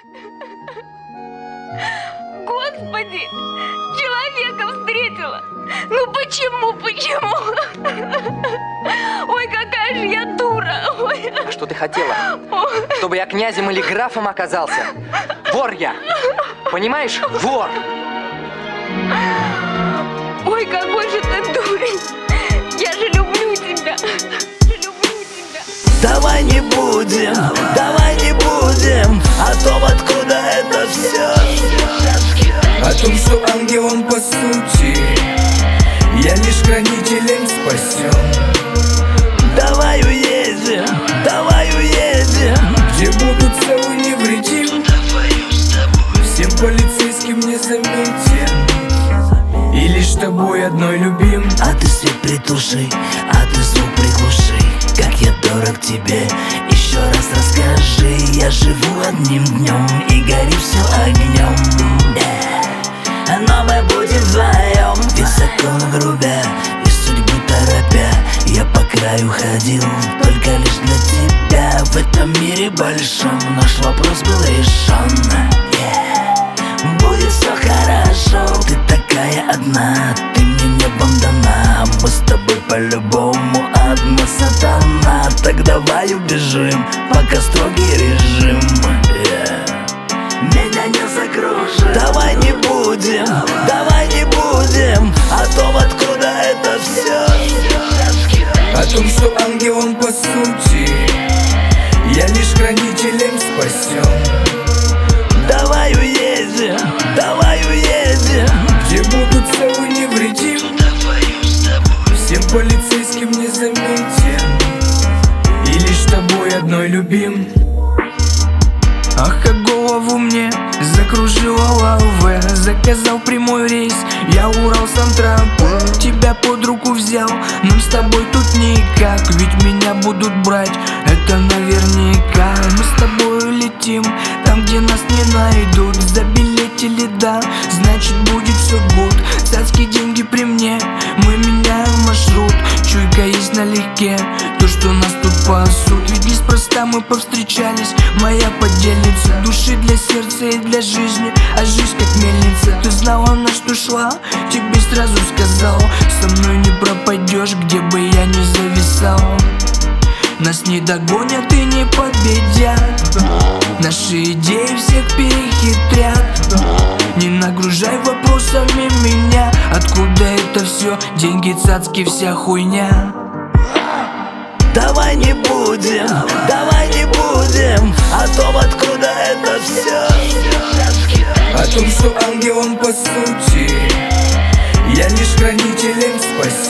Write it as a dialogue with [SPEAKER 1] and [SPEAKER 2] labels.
[SPEAKER 1] Господи, человека встретила. Ну почему? Ой, какая же я дура. Ой.
[SPEAKER 2] А что ты хотела? Чтобы я князем или графом оказался? Вор я! Понимаешь? Вор!
[SPEAKER 1] Ой, какой же ты дурень. Я же люблю тебя.
[SPEAKER 3] Давай не будем о том, откуда это все.
[SPEAKER 4] О том, что ангел он по сути, я лишь хранителем спасен.
[SPEAKER 3] Давай уедем,
[SPEAKER 4] где будут целы невредим, всем полицейским не заметен, и лишь тобой одной любим.
[SPEAKER 3] а ты свет притуши, а ты звук приглуши. Как я дорог тебе, еще раз расскажи. Я живу одним днем и гори все огнем. Но мы будем вдвоем, ведь закон грубя и судьбу торопя. Я по краю ходил только лишь для тебя. В этом мире большом наш вопрос был решен. Будет все хорошо, ты такая одна, ты мне небом дана. Мы с тобой по-любому одна сатана. Так давай убежим, пока строгий режим меня не закружит. Давай не будем о том, откуда это все.
[SPEAKER 4] О том, что ангел он по сути, я лишь хранителем спасен.
[SPEAKER 3] Давай уедем,
[SPEAKER 4] где будут целы невредим, всем полицейским не заметен, и лишь тобой одной любим. Ах, как голову мне закружила лава. Заказал прямой рейс, я Урал Сан-Тропе. Тебя под руку взял, нам с тобой тут никак. Ведь меня будут брать, это наверняка. Мы с тобой летим, там где нас не найдут. Забилетили, да, значит будет все гуд. Царские деньги при мне, мы меняем маршрут. Чуйка есть налегке, то что нас тут пасут. Ведь неспроста мы повстречались, моя подельница. Души для сердца и для жизни, а жизнь как мельница. Ты знала, на что шла, тебе сразу сказал. Со мной не пропадешь, где бы я ни зависал. Нас не догонят и не победят, наши идеи всех перехитрят. Не нагружай вопросами меня, откуда это все, деньги, цацки, вся хуйня.
[SPEAKER 3] Давай не будем о том, откуда это все.
[SPEAKER 4] О том, что ангел он по сути, я лишь хранителем спасен.